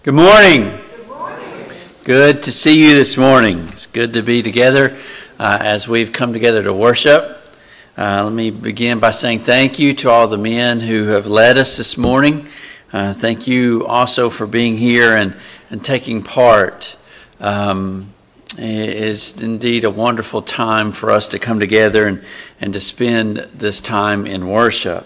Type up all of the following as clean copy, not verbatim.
Good morning. Good morning. Good to see you this morning. It's good to be together as we've come together to worship. Let me begin by saying thank you to all the men who have led us this morning. Thank you also for being here and taking part. It's indeed a wonderful time for us to come together and to spend this time in worship.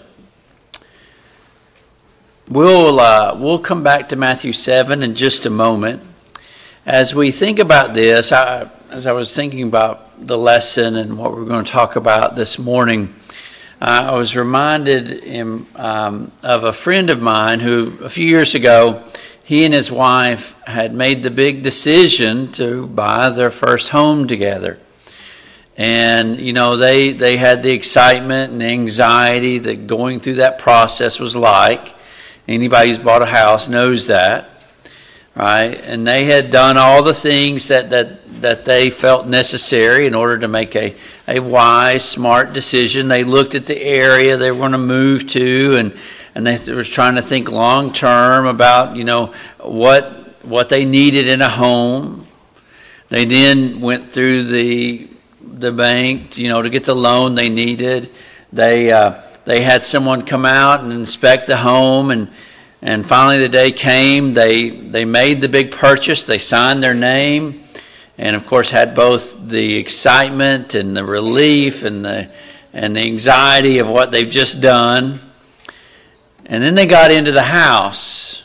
We'll come back to Matthew 7 in just a moment. As we think about this, as I was thinking about the lesson and what we're going to talk about this morning, I was reminded of a friend of mine who, a few years ago, he and his wife had made the big decision to buy their first home together. And, you know, they had the excitement and the anxiety that going through that process was like. Anybody who's bought a house knows that, right? And they had done all the things that they felt necessary in order to make a wise, smart decision. They looked at the area they were going to move to, and they were trying to think long term about, you know, what they needed in a home. They then went through the bank, you know, to get the loan they needed. They had someone come out and inspect the home, and finally the day came. They made the big purchase. They signed their name, and of course had both the excitement and the relief and the anxiety of what they've just done. And then they got into the house.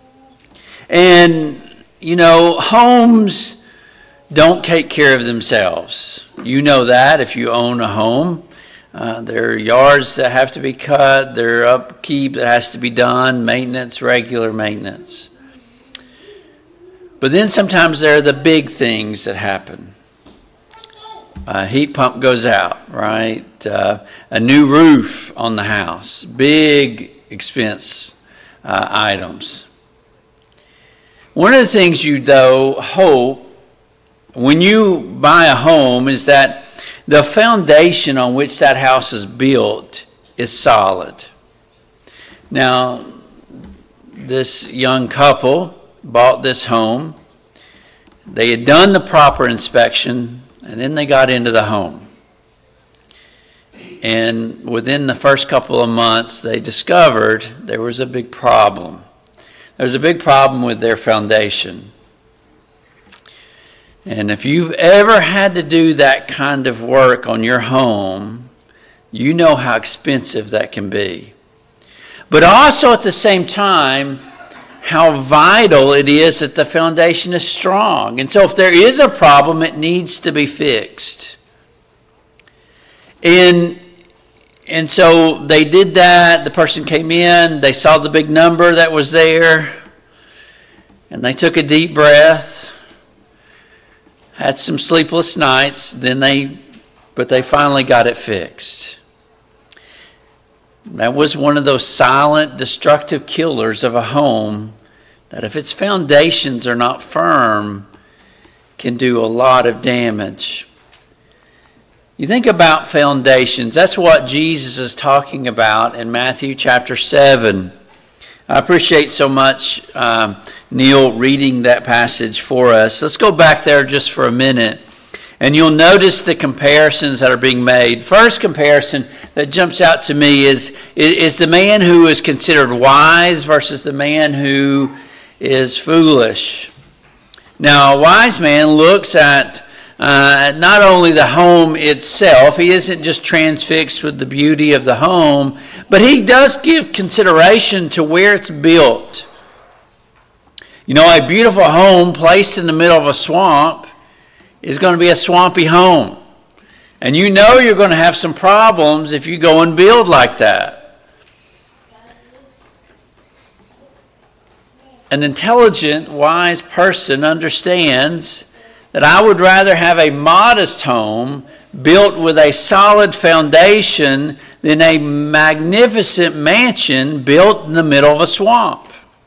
And, you know, homes don't take care of themselves. You know that if you own a home. There are yards that have to be cut, there are upkeep that has to be done, maintenance, regular maintenance. But then sometimes there are the big things that happen. A heat pump goes out, right? A new roof on the house, big expense items. One of the things you, though, hope when you buy a home is that the foundation on which that house is built is solid. Now, this young couple bought this home. They had done the proper inspection, and then they got into the home. And within the first couple of months, they discovered there was a big problem. There was a big problem with their foundation. And if you've ever had to do that kind of work on your home, you know how expensive that can be. But also at the same time, how vital it is that the foundation is strong. And so if there is a problem, it needs to be fixed. And so they did that. The person came in, they saw the big number that was there, and they took a deep breath. Had some sleepless nights, but they finally got it fixed. That was one of those silent, destructive killers of a home that if its foundations are not firm, can do a lot of damage. You think about foundations. That's what Jesus is talking about in Matthew chapter 7. I appreciate so much Neil reading that passage for us. Let's go back there just for a minute, and you'll notice the comparisons that are being made. First comparison that jumps out to me is the man who is considered wise versus the man who is foolish. Now, a wise man looks at not only the home itself. He isn't just transfixed with the beauty of the home, but he does give consideration to where it's built. You know, a beautiful home placed in the middle of a swamp is going to be a swampy home. And you know you're going to have some problems if you go and build like that. An intelligent, wise person understands that I would rather have a modest home built with a solid foundation than a magnificent mansion built in the middle of a swamp.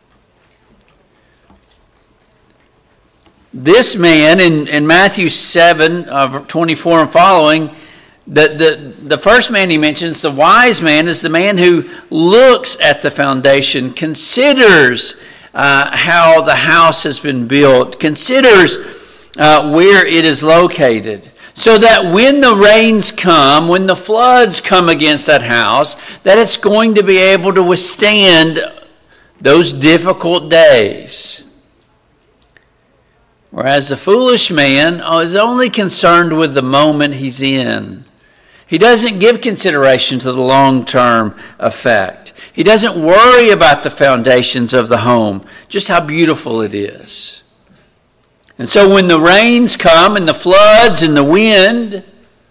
This man in Matthew 7, 24 and following, the first man he mentions, the wise man, is the man who looks at the foundation, considers how the house has been built, considers where it is located, so that when the rains come, when the floods come against that house, that it's going to be able to withstand those difficult days. Whereas the foolish man is only concerned with the moment he's in. He doesn't give consideration to the long-term effect. He doesn't worry about the foundations of the home, just how beautiful it is. And so when the rains come and the floods and the wind,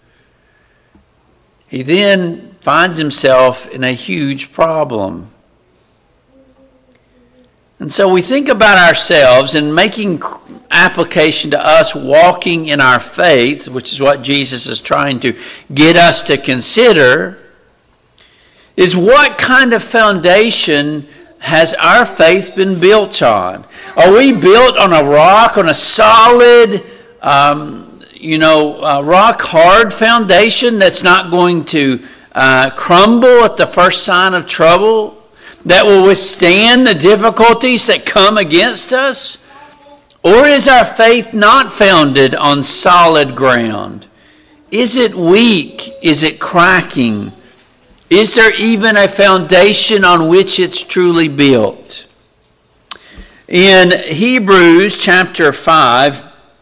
he then finds himself in a huge problem. And so we think about ourselves and making application to us walking in our faith, which is what Jesus is trying to get us to consider, is what kind of foundation has our faith been built on? Are we built on a rock, on a solid, rock-hard foundation that's not going to crumble at the first sign of trouble, that will withstand the difficulties that come against us? Or is our faith not founded on solid ground? Is it weak? Is it cracking? Is there even a foundation on which it's truly built? In Hebrews chapter 5,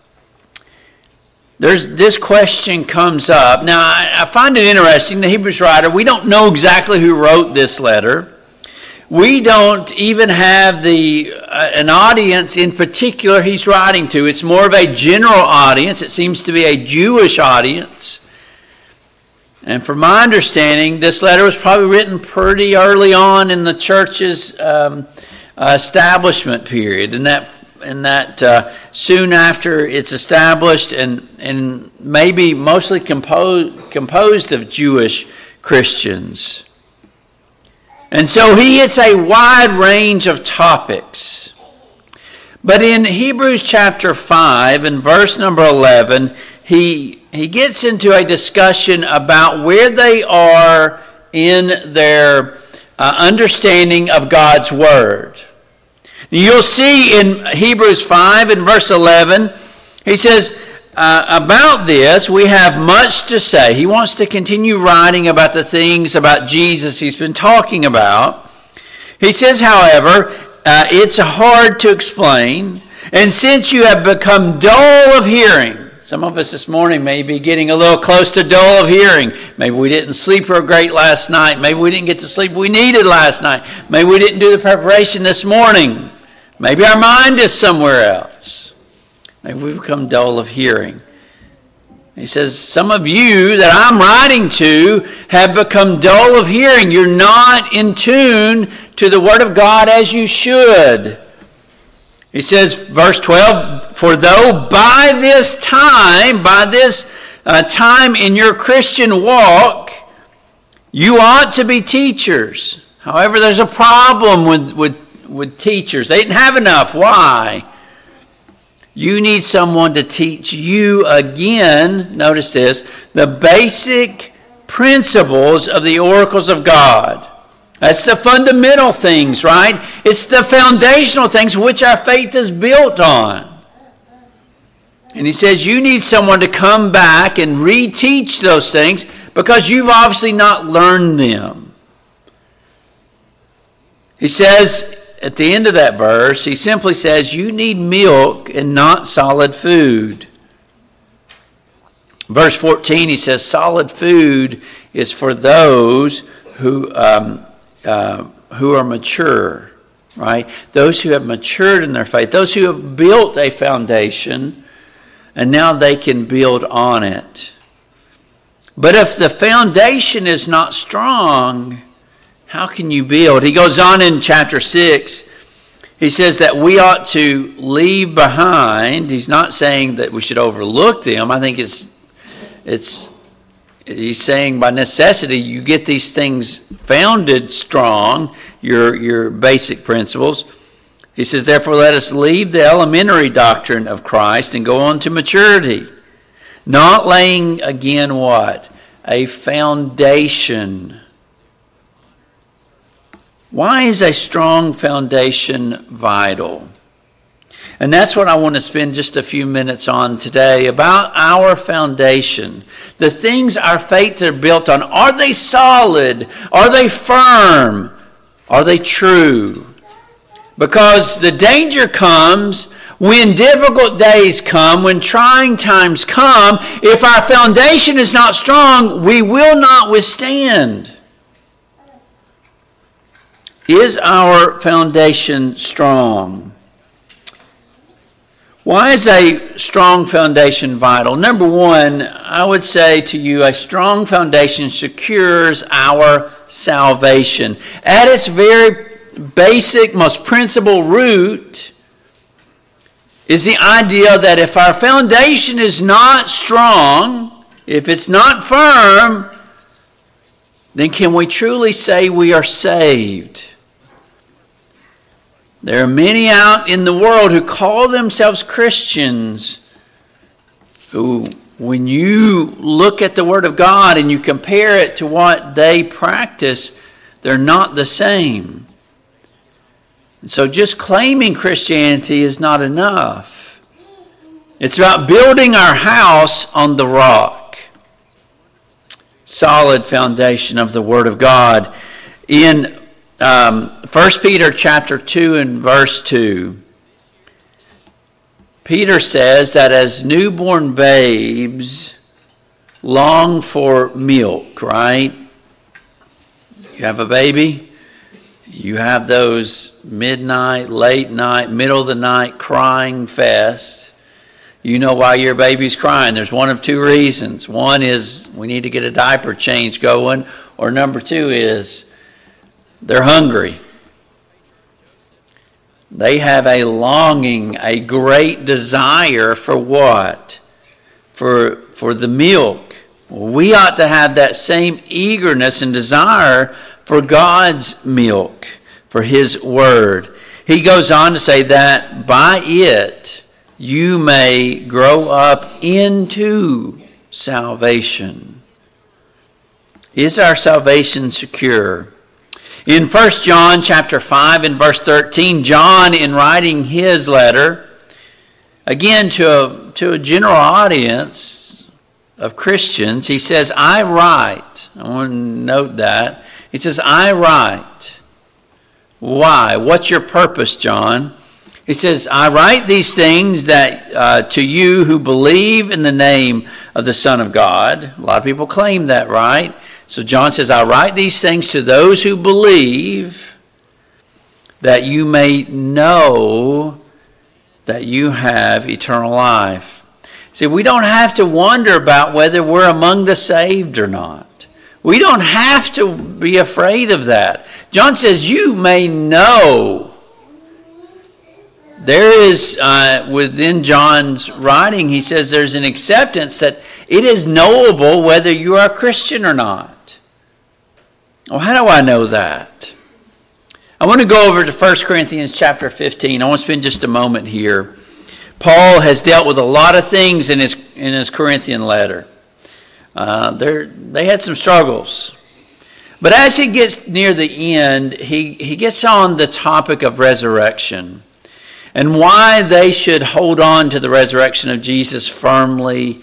this question comes up. Now, I find it interesting, the Hebrews writer, we don't know exactly who wrote this letter. We don't even have an audience in particular he's writing to. It's more of a general audience. It seems to be a Jewish audience. And from my understanding, this letter was probably written pretty early on in the church's establishment period, and that soon after it's established, and maybe mostly composed of Jewish Christians. And so he hits a wide range of topics. But in Hebrews chapter 5 and verse number 11, he gets into a discussion about where they are in their understanding of God's Word. You'll see in Hebrews 5 and verse 11, he says, about this, we have much to say. He wants to continue writing about the things about Jesus he's been talking about. He says, however, it's hard to explain, and since you have become dull of hearing, some of us this morning may be getting a little close to dull of hearing. Maybe we didn't sleep real great last night. Maybe we didn't get the sleep we needed last night. Maybe we didn't do the preparation this morning. Maybe our mind is somewhere else. Maybe we've become dull of hearing. He says, some of you that I'm writing to have become dull of hearing. You're not in tune to the Word of God as you should. He says, verse 12, for though by this time in your Christian walk, you ought to be teachers. However, there's a problem with teachers. They didn't have enough. Why? You need someone to teach you again, notice this, the basic principles of the oracles of God. That's the fundamental things, right? It's the foundational things which our faith is built on. And he says you need someone to come back and reteach those things because you've obviously not learned them. He says at the end of that verse, he simply says you need milk and not solid food. Verse 14, he says solid food is for those who are mature, right? Those who have matured in their faith, those who have built a foundation, and now they can build on it. But if the foundation is not strong, how can you build? He goes on in chapter 6. He says that we ought to leave behind. He's not saying that we should overlook them. I think he's saying by necessity you get these things founded strong, your basic principles. He says, therefore let us leave the elementary doctrine of Christ and go on to maturity. Not laying again what? A foundation. Why is a strong foundation vital? And that's what I want to spend just a few minutes on today, about our foundation. The things our faith are built on. Are they solid? Are they firm? Are they true? Because the danger comes when difficult days come, when trying times come. If our foundation is not strong, we will not withstand. Is our foundation strong? Why is a strong foundation vital? Number one, I would say to you, a strong foundation secures our salvation. At its very basic, most principal root is the idea that if our foundation is not strong, if it's not firm, then can we truly say we are saved? There are many out in the world who call themselves Christians who, when you look at the Word of God and you compare it to what they practice, they're not the same. And so just claiming Christianity is not enough. It's about building our house on the rock. Solid foundation of the Word of God. In 1 Peter chapter 2 and verse 2, Peter says that as newborn babes long for milk, right? You have a baby, you have those midnight, late night, middle of the night crying fest. You know why your baby's crying. There's one of two reasons. One is we need to get a diaper change going, or number two is they're hungry. They have a longing, a great desire for what? For the milk. We ought to have that same eagerness and desire for God's milk, for His Word. He goes on to say that by it you may grow up into salvation. Is our salvation secure? In 1 John chapter 5 and verse 13, John, in writing his letter, again to a general audience of Christians, he says, I write. I want to note that. He says, I write. Why? What's your purpose, John? He says, I write these things that to you who believe in the name of the Son of God. A lot of people claim that, right? So John says, I write these things to those who believe, that you may know that you have eternal life. See, we don't have to wonder about whether we're among the saved or not. We don't have to be afraid of that. John says, you may know. There is, within John's writing, he says there's an acceptance that it is knowable whether you are a Christian or not. Well, how do I know that? I want to go over to 1 Corinthians chapter 15. I want to spend just a moment here. Paul has dealt with a lot of things in his Corinthian letter. They had some struggles. But as he gets near the end, he gets on the topic of resurrection and why they should hold on to the resurrection of Jesus firmly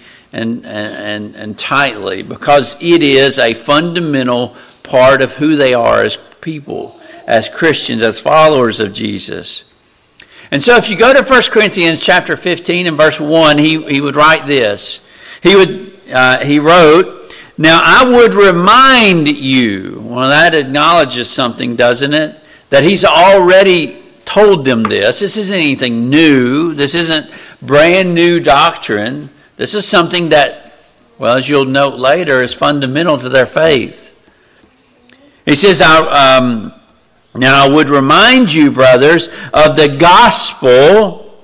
and tightly, because it is a fundamental part of who they are as people, as Christians, as followers of Jesus. And so if you go to 1 Corinthians chapter 15 and verse 1, he would write this. He wrote, now I would remind you, well, that acknowledges something, doesn't it? That he's already told them this. This isn't anything new. This isn't brand new doctrine. This is something that, well, as you'll note later, is fundamental to their faith. He says, now I would remind you, brothers, of the gospel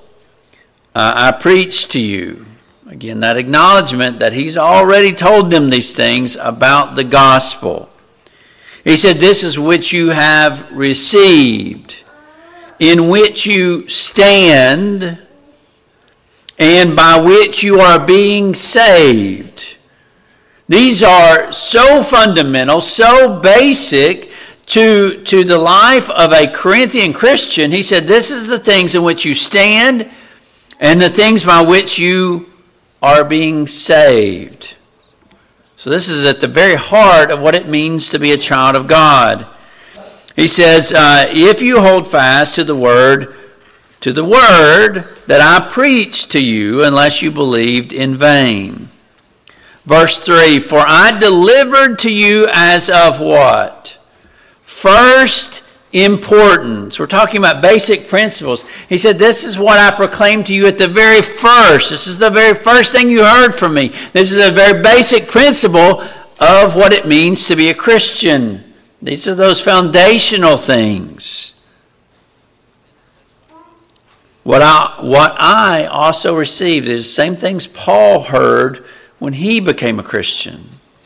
I preached to you. Again, that acknowledgement that he's already told them these things about the gospel. He said, this is which you have received, in which you stand, and by which you are being saved. These are so fundamental, so basic to the life of a Corinthian Christian, he said, this is the things in which you stand and the things by which you are being saved. So this is at the very heart of what it means to be a child of God. He says, if you hold fast to the word that I preached to you, unless you believed in vain. Verse 3, for I delivered to you as of what? First importance. We're talking about basic principles. He said, this is what I proclaimed to you at the very first. This is the very first thing you heard from me. This is a very basic principle of what it means to be a Christian. These are those foundational things. What I also received is the same things Paul heard when he became a Christian.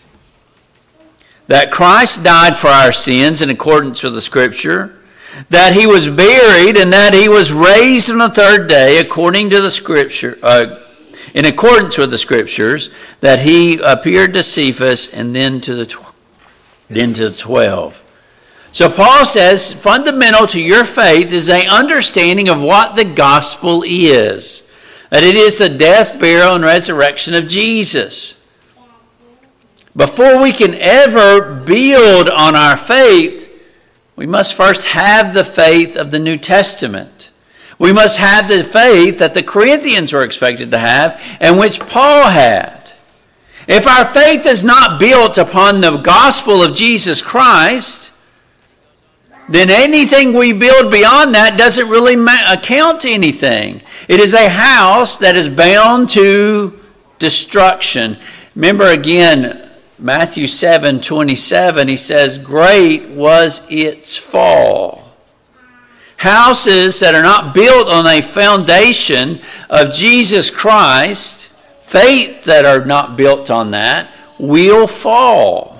That Christ died for our sins in accordance with the Scripture, that he was buried, and that he was raised on the third day according to the Scripture, in accordance with the Scriptures, that he appeared to Cephas and then to the 12. So Paul says, fundamental to your faith is an understanding of what the gospel is. That it is the death, burial, and resurrection of Jesus. Before we can ever build on our faith, we must first have the faith of the New Testament. We must have the faith that the Corinthians were expected to have and which Paul had. If our faith is not built upon the gospel of Jesus Christ, then anything we build beyond that doesn't really account to anything. It is a house that is bound to destruction. Remember again, Matthew 7:27, he says, great was its fall. Houses that are not built on a foundation of Jesus Christ, faith that are not built on that, will fall.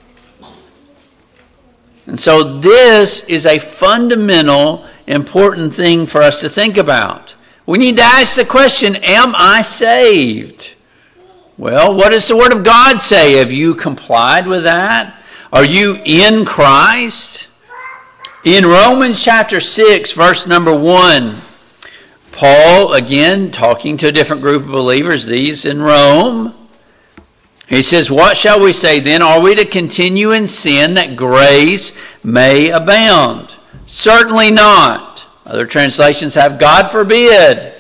And so this is a fundamental, important thing for us to think about. We need to ask the question, am I saved? Well, what does the Word of God say? Have you complied with that? Are you in Christ? In Romans chapter 6, verse number 1, Paul, again, talking to a different group of believers, these in Rome, he says, what shall we say then? Are we to continue in sin that grace may abound? Certainly not. Other translations have, God forbid.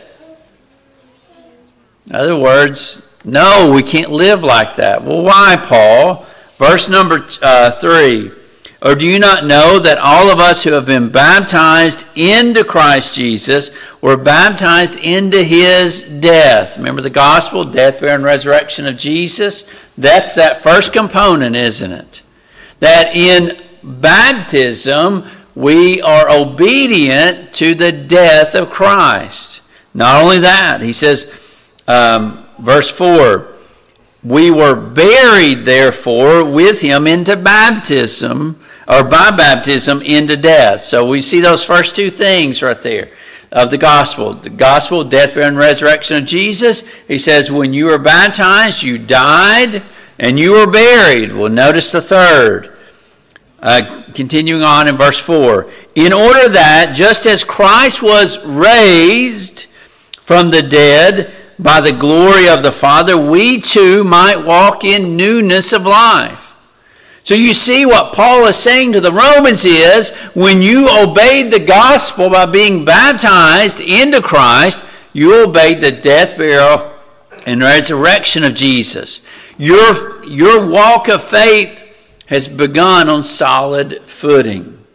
In other words, no, we can't live like that. Well, why, Paul? Verse number 3. Or do you not know that all of us who have been baptized into Christ Jesus were baptized into his death? Remember the gospel, death, burial, and resurrection of Jesus? That's that first component, isn't it? That in baptism, we are obedient to the death of Christ. Not only that, he says, verse 4, we were buried, therefore, with him into baptism, or by baptism into death. So we see those first two things right there of the gospel. The gospel, death, burial, and resurrection of Jesus. He says, when you were baptized, you died and you were buried. Well, notice the third. Continuing on in verse 4. In order that, just as Christ was raised from the dead by the glory of the Father, we too might walk in newness of life. So you see what Paul is saying to the Romans is, when you obeyed the gospel by being baptized into Christ, you obeyed the death, burial, and resurrection of Jesus. Your walk of faith has begun on solid footing.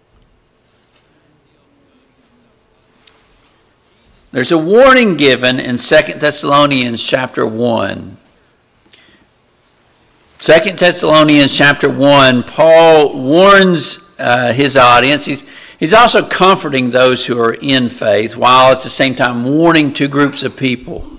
There's a warning given in 2 Thessalonians chapter 1. 2 Thessalonians chapter 1, Paul warns his audience. He's also comforting those who are in faith, while at the same time warning two groups of people.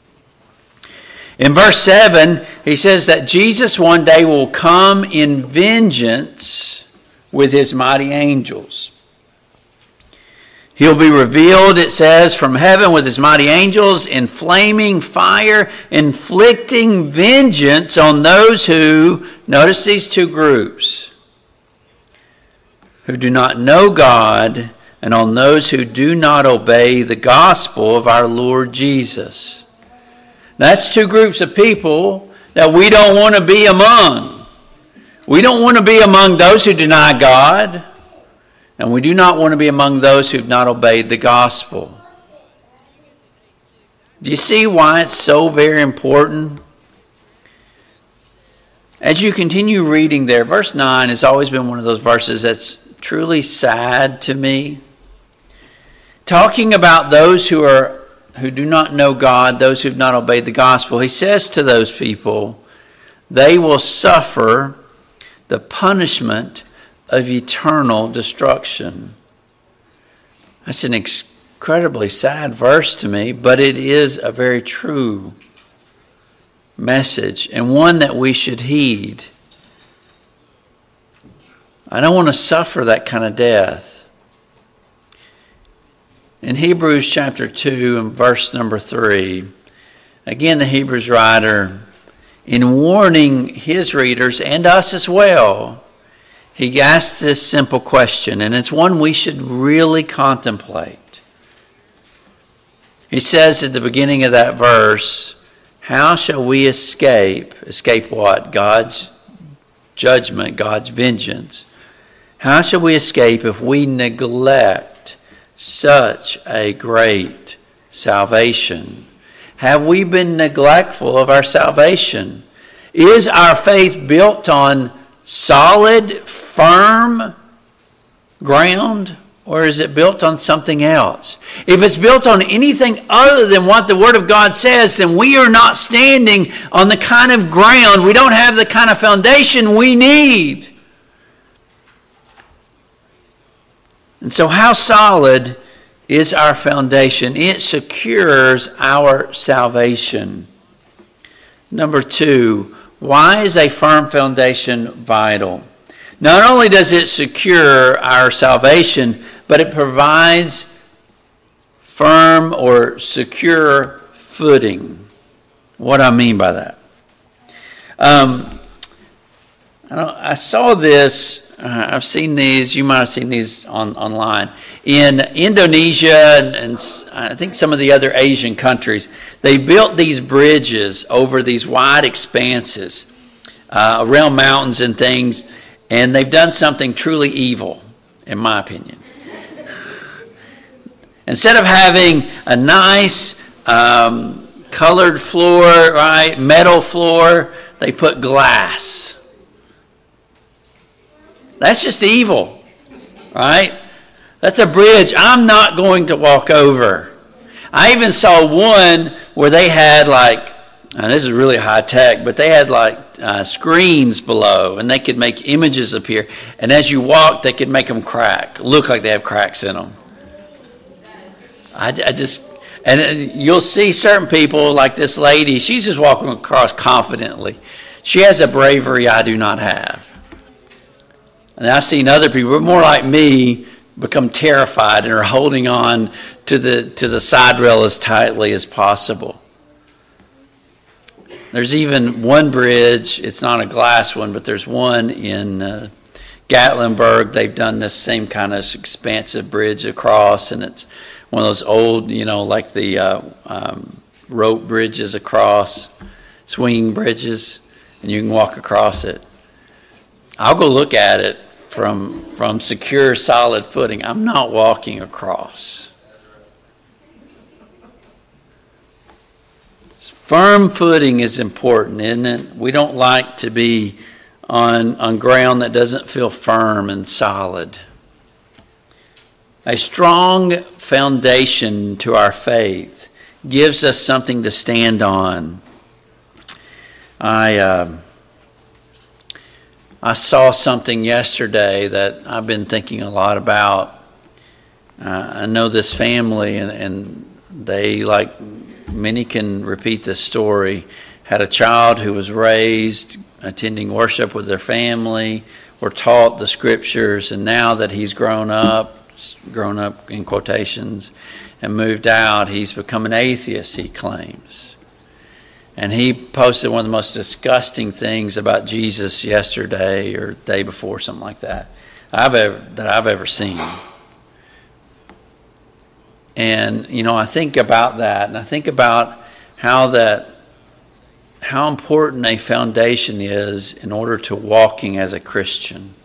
In verse 7, he says that Jesus one day will come in vengeance with his mighty angels. He'll be revealed, it says, from heaven with his mighty angels in flaming fire, inflicting vengeance on those who, notice these two groups, who do not know God, and on those who do not obey the gospel of our Lord Jesus. That's two groups of people that we don't want to be among. We don't want to be among those who deny God, and we do not want to be among those who have not obeyed the gospel. Do you see why it's so very important? As you continue reading there, verse 9 has always been one of those verses that's truly sad to me. Talking about those who do not know God, those who have not obeyed the gospel, he says to those people, they will suffer the punishment of eternal destruction. That's an incredibly sad verse to me, but it is a very true message and one that we should heed. I don't want to suffer that kind of death. In Hebrews chapter 2 and verse number 3, again the Hebrews writer, in warning his readers and us as well, he asks this simple question, and it's one we should really contemplate. He says at the beginning of that verse, how shall we escape? Escape what? God's judgment, God's vengeance. How shall we escape if we neglect such a great salvation? Have we been neglectful of our salvation? Is our faith built on solid, firm ground, or is it built on something else? If it's built on anything other than what the Word of God says, then we are not standing on the kind of ground, we don't have the kind of foundation we need. And so how solid is our foundation? It secures our salvation. Number 2, why is a firm foundation vital? Not only does it secure our salvation, but it provides firm or secure footing. What do I mean by that? I saw this. I've seen these. You might have seen these online. In Indonesia and I think some of the other Asian countries, they built these bridges over these wide expanses around mountains and things, and they've done something truly evil, in my opinion. Instead of having a nice colored floor, right, metal floor, they put glass. That's just evil, right? That's a bridge I'm not going to walk over. I even saw one where they had and this is really high tech, but they had screens below, and they could make images appear. And as you walk, they could make them look like they have cracks in them. And you'll see certain people like this lady, she's just walking across confidently. She has a bravery I do not have. And I've seen other people, more like me, become terrified and are holding on to the side rail as tightly as possible. There's even one bridge, it's not a glass one, but there's one in Gatlinburg. They've done this same kind of expansive bridge across, and it's one of those old, like the rope bridges across, swinging bridges, and you can walk across it. I'll go look at it from secure, solid footing. I'm not walking across. Firm footing is important, isn't it? We don't like to be on ground that doesn't feel firm and solid. A strong foundation to our faith gives us something to stand on. I saw something yesterday that I've been thinking a lot about. I know this family, and they, like many can repeat this story, had a child who was raised attending worship with their family, were taught the scriptures, and now that he's grown up in quotations, and moved out, he's become an atheist, he claims. And he posted one of the most disgusting things about Jesus yesterday or the day before, something like that. that I've ever seen. And, I think about that, and I think about how important a foundation is in order to walking as a Christian.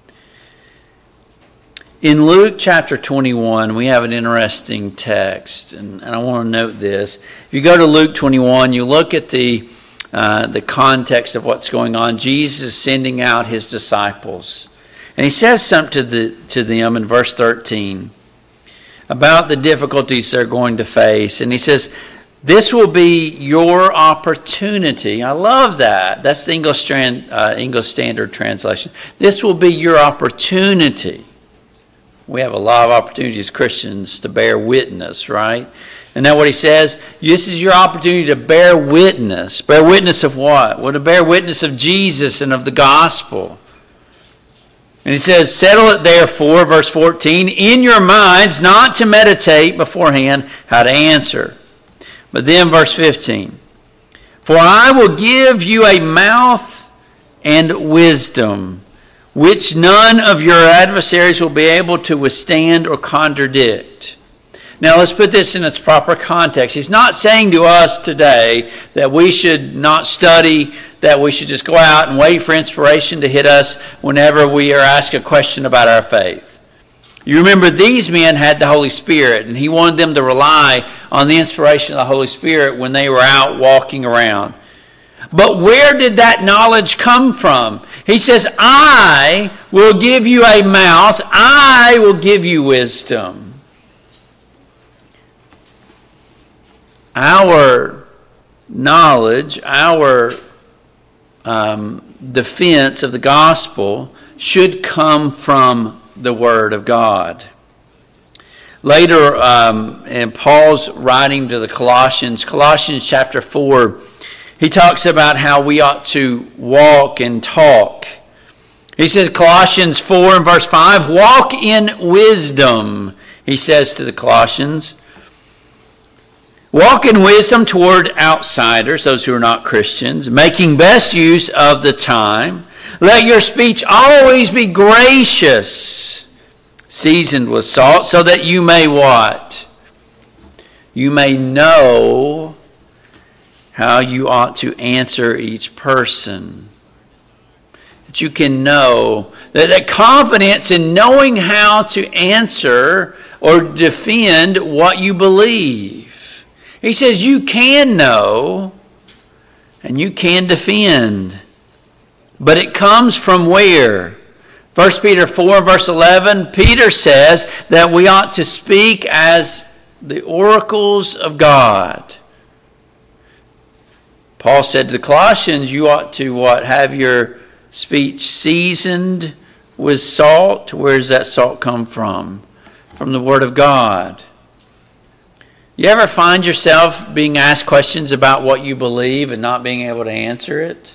In Luke chapter 21, we have an interesting text, and I want to note this. If you go to Luke 21, you look at the context of what's going on. Jesus is sending out his disciples. And he says something to them in verse 13 about the difficulties they're going to face. And he says, this will be your opportunity. I love that. That's the English Standard Translation. This will be your opportunity. We have a lot of opportunities as Christians to bear witness, right? Isn't that what he says? This is your opportunity to bear witness. Bear witness of what? Well, to bear witness of Jesus and of the gospel. And he says, settle it therefore, verse 14, in your minds not to meditate beforehand how to answer. But then verse 15, for I will give you a mouth and wisdom, which none of your adversaries will be able to withstand or contradict. Now let's put this in its proper context. He's not saying to us today that we should not study, that we should just go out and wait for inspiration to hit us whenever we are asked a question about our faith. You remember these men had the Holy Spirit, and he wanted them to rely on the inspiration of the Holy Spirit when they were out walking around. But where did that knowledge come from? He says, I will give you a mouth. I will give you wisdom. Our knowledge, our defense of the gospel should come from the Word of God. Later, in Paul's writing to the Colossians chapter 4, he talks about how we ought to walk and talk. He says, Colossians 4 and verse 5, walk in wisdom, he says to the Colossians. Walk in wisdom toward outsiders, those who are not Christians, making best use of the time. Let your speech always be gracious, seasoned with salt, so that you may what? You may know how you ought to answer each person. That you can know, that confidence in knowing how to answer or defend what you believe. He says you can know and you can defend. But it comes from where? 1 Peter 4 verse 11, Peter says that we ought to speak as the oracles of God. Paul said to the Colossians, you ought to what? Have your speech seasoned with salt. Where does that salt come from? From the Word of God. You ever find yourself being asked questions about what you believe and not being able to answer it?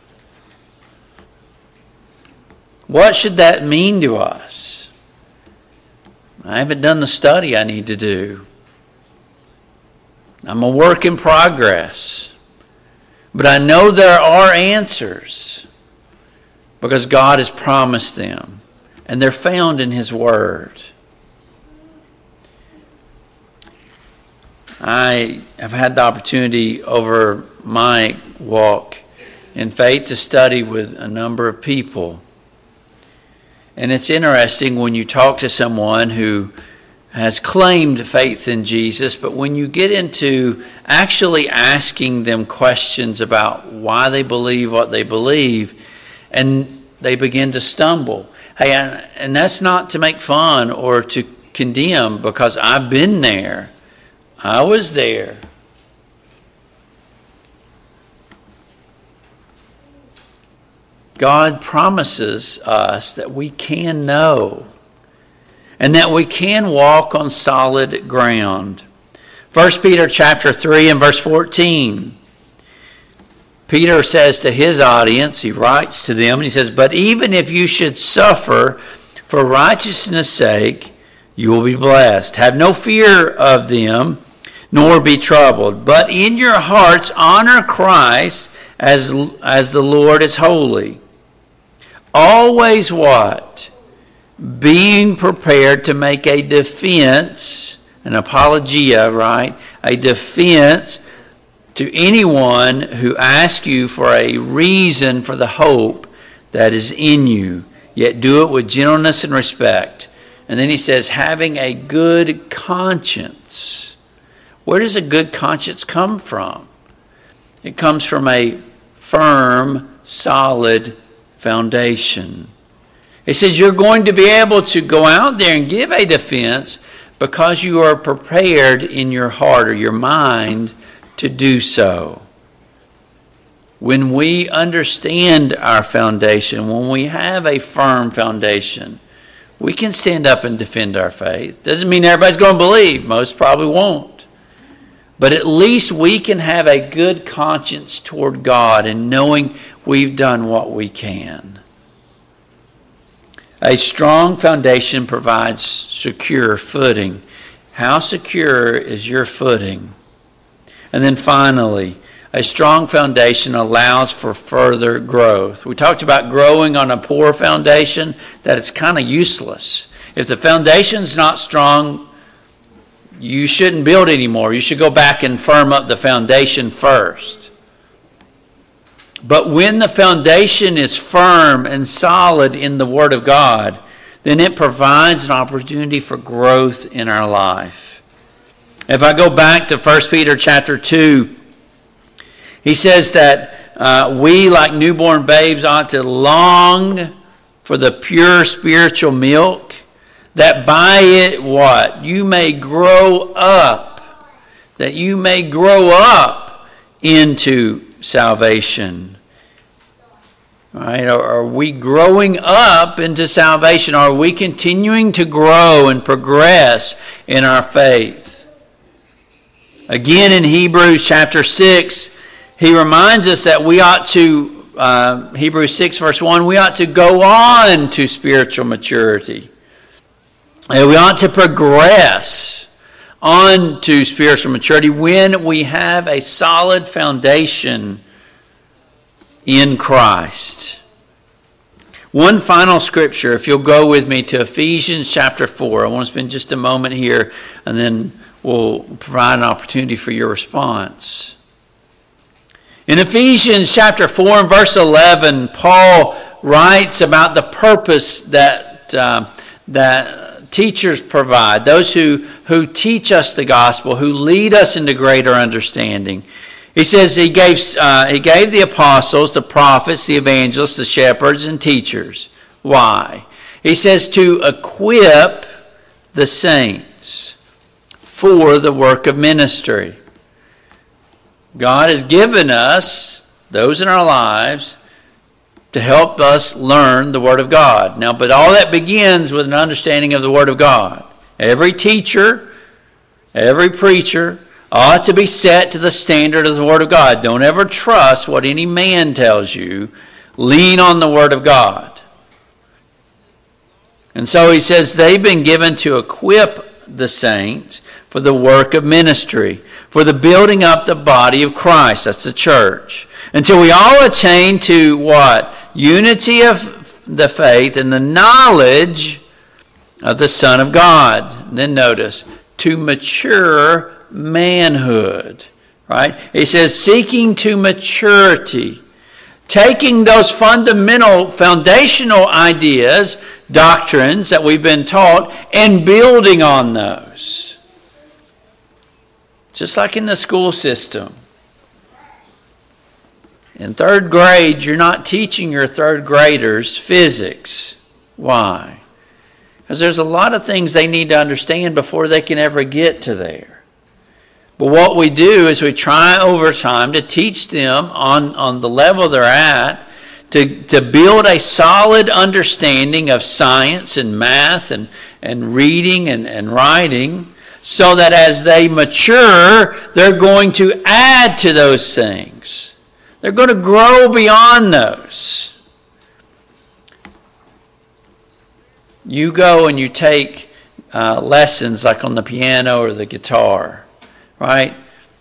What should that mean to us? I haven't done the study I need to do. I'm a work in progress. But I know there are answers because God has promised them. And they're found in His Word. I have had the opportunity over my walk in faith to study with a number of people. And it's interesting when you talk to someone who has claimed faith in Jesus, but when you get into actually asking them questions about why they believe what they believe, and they begin to stumble. Hey, and that's not to make fun or to condemn, because I've been there. I was there. God promises us that we can know and that we can walk on solid ground. 1 Peter chapter 3 and verse 14. Peter says to his audience, he writes to them, and he says, but even if you should suffer for righteousness' sake, you will be blessed. Have no fear of them, nor be troubled. But in your hearts honor Christ as the Lord is holy. Always what? being prepared to make a defense, an apologia, right? A defense to anyone who asks you for a reason for the hope that is in you, yet do it with gentleness and respect. And then he says, having a good conscience. Where does a good conscience come from? It comes from a firm, solid foundation. It says you're going to be able to go out there and give a defense because you are prepared in your heart or your mind to do so. When we understand our foundation, when we have a firm foundation, we can stand up and defend our faith. Doesn't mean everybody's going to believe. Most probably won't. But at least we can have a good conscience toward God and knowing we've done what we can. A strong foundation provides secure footing. How secure is your footing? And then finally, a strong foundation allows for further growth. We talked about growing on a poor foundation, that it's kind of useless. If the foundation's not strong, you shouldn't build anymore. You should go back and firm up the foundation first. But when the foundation is firm and solid in the Word of God, then it provides an opportunity for growth in our life. If I go back to 1 Peter chapter 2, he says that we, like newborn babes, ought to long for the pure spiritual milk, that by it, what? You may grow up. That you may grow up into salvation. Right? Are we growing up into salvation? Are we continuing to grow and progress in our faith? Again, in Hebrews chapter 6, he reminds us that we ought to, Hebrews 6 verse 1, we ought to go on to spiritual maturity. And we ought to progress on to spiritual maturity when we have a solid foundation in Christ. One final scripture, if you'll go with me to Ephesians chapter 4. I want to spend just a moment here, and then we'll provide an opportunity for your response. In Ephesians chapter 4 and verse 11, Paul writes about the purpose that teachers provide, those who teach us the gospel, who lead us into greater understanding. He says he gave the apostles, the prophets, the evangelists, the shepherds, and teachers. Why? He says to equip the saints for the work of ministry. God has given us, those in our lives, to help us learn the Word of God. Now, but all that begins with an understanding of the Word of God. Every teacher, every preacher ought to be set to the standard of the Word of God. Don't ever trust what any man tells you. Lean on the Word of God. And so he says they've been given to equip the saints for the work of ministry, for the building up the body of Christ, that's the church, until we all attain to what? Unity of the faith and the knowledge of the Son of God. And then notice, to mature manhood, right? He says seeking to maturity, taking those fundamental, foundational ideas, doctrines that we've been taught, and building on those. Just like in the school system. In third grade, you're not teaching your third graders physics. Why? Because there's a lot of things they need to understand before they can ever get to there. But what we do is we try over time to teach them on the level they're at, to build a solid understanding of science and math and reading and writing, so that as they mature, they're going to add to those things. They're going to grow beyond those. You go and you take lessons like on the piano or the guitar, right?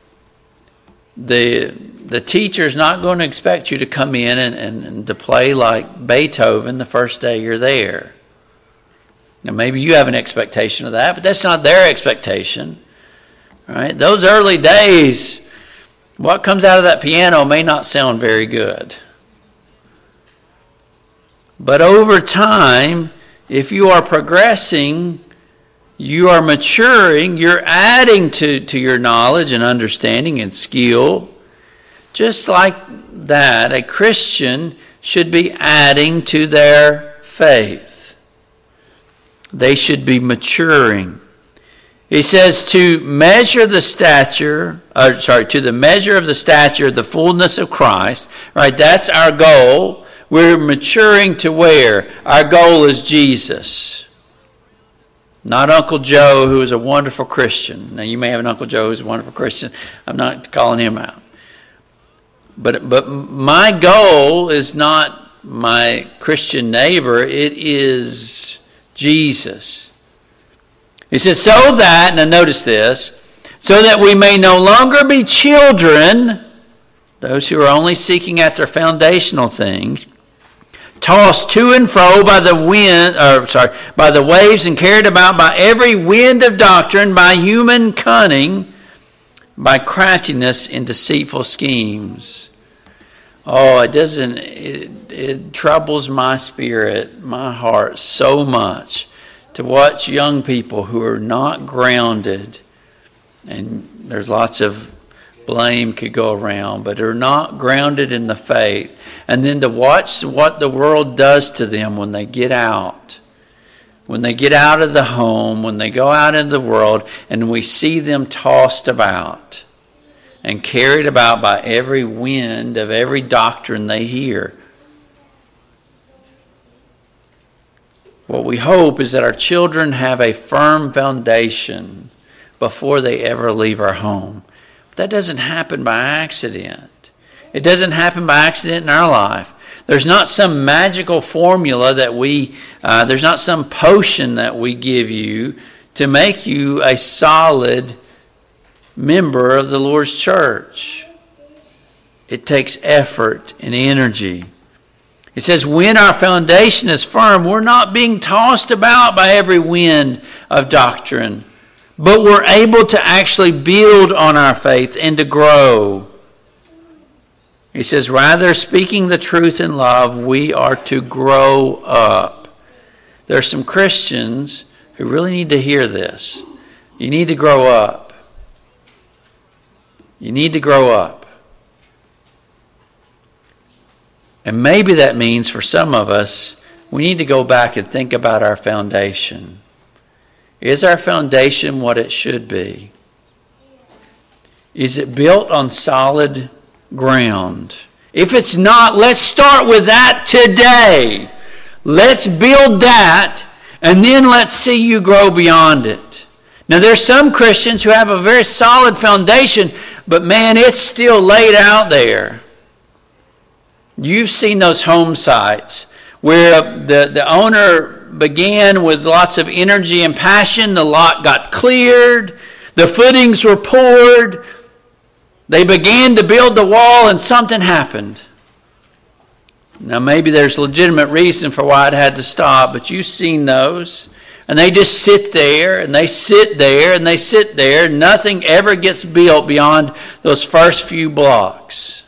The teacher's not going to expect you to come in and to play like Beethoven the first day you're there. Now, maybe you have an expectation of that, but that's not their expectation. Right? Those early days, what comes out of that piano may not sound very good. But over time, if you are progressing, you are maturing, you're adding to your knowledge and understanding and skill. Just like that, a Christian should be adding to their faith. They should be maturing. He says to measure the stature, to the measure of the stature, the fullness of Christ. Right, that's our goal. We're maturing to where? Our goal is Jesus. Not Uncle Joe, who is a wonderful Christian. Now, you may have an Uncle Joe who's a wonderful Christian. I'm not calling him out. But my goal is not my Christian neighbor. It is Jesus. He says, so that, now notice this, so that we may no longer be children, those who are only seeking after foundational things, tossed to and fro by the waves and carried about by every wind of doctrine, by human cunning, by craftiness in deceitful schemes. Oh, it troubles my spirit, my heart so much to watch young people who are not grounded, and there's lots of blame could go around, but are not grounded in the faith. And then to watch what the world does to them when they get out. When they get out of the home, when they go out into the world, and we see them tossed about and carried about by every wind of every doctrine they hear. What we hope is that our children have a firm foundation before they ever leave our home. But that doesn't happen by accident. It doesn't happen by accident in our life. There's not some magical formula that there's not some potion that we give you to make you a solid member of the Lord's church. It takes effort and energy. It says when our foundation is firm, we're not being tossed about by every wind of doctrine, but we're able to actually build on our faith and to grow. He says, rather, speaking the truth in love, we are to grow up. There are some Christians who really need to hear this. You need to grow up. You need to grow up. And maybe that means for some of us, we need to go back and think about our foundation. Is our foundation what it should be? Is it built on solid ground? If it's not, let's start with that today. Let's build that, and then let's see you grow beyond it. Now, there's some Christians who have a very solid foundation, but man, it's still laid out there. You've seen those home sites where the owner began with lots of energy and passion. The lot got cleared. The footings were poured. They began to build the wall and something happened. Now maybe there's legitimate reason for why it had to stop, but you've seen those. And they just sit there and they sit there and they sit there. Nothing ever gets built beyond those first few blocks.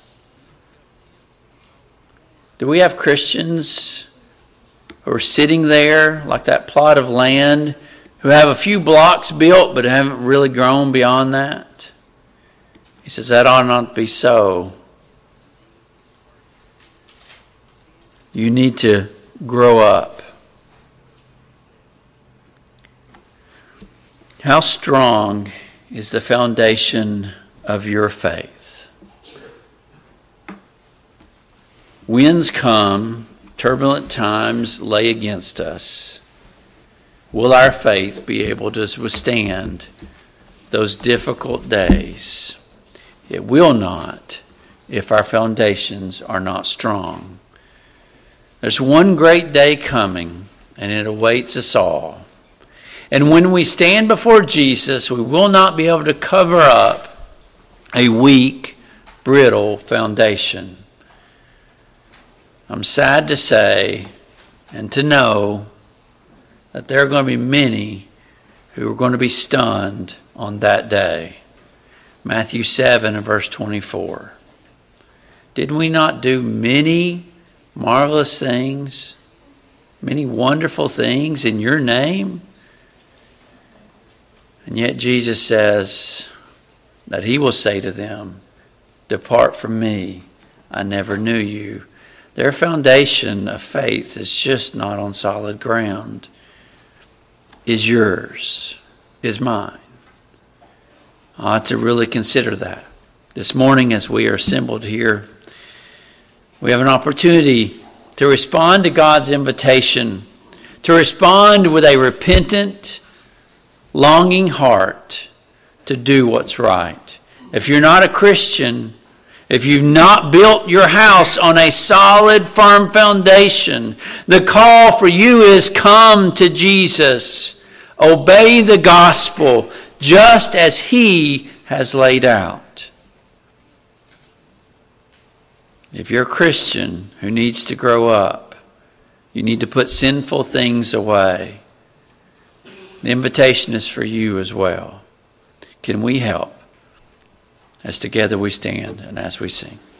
Do we have Christians who are sitting there like that plot of land who have a few blocks built but haven't really grown beyond that? He says that ought not to be so. You need to grow up. How strong is the foundation of your faith? Winds come, turbulent times lay against us. Will our faith be able to withstand those difficult days? It will not if our foundations are not strong. There's one great day coming, and it awaits us all. And when we stand before Jesus, we will not be able to cover up a weak, brittle foundation. I'm sad to say and to know that there are going to be many who are going to be stunned on that day. Matthew 7 and verse 24. Did we not do many marvelous things, many wonderful things in your name? And yet Jesus says that he will say to them, depart from me, I never knew you. Their foundation of faith is just not on solid ground. Is yours, is mine. I ought to really consider that. This morning as we are assembled here, we have an opportunity to respond to God's invitation, to respond with a repentant, longing heart to do what's right. If you're not a Christian, if you've not built your house on a solid, firm foundation, the call for you is come to Jesus. Obey the gospel just as he has laid out. If you're a Christian who needs to grow up, you need to put sinful things away. The invitation is for you as well. Can we help as together we stand and as we sing?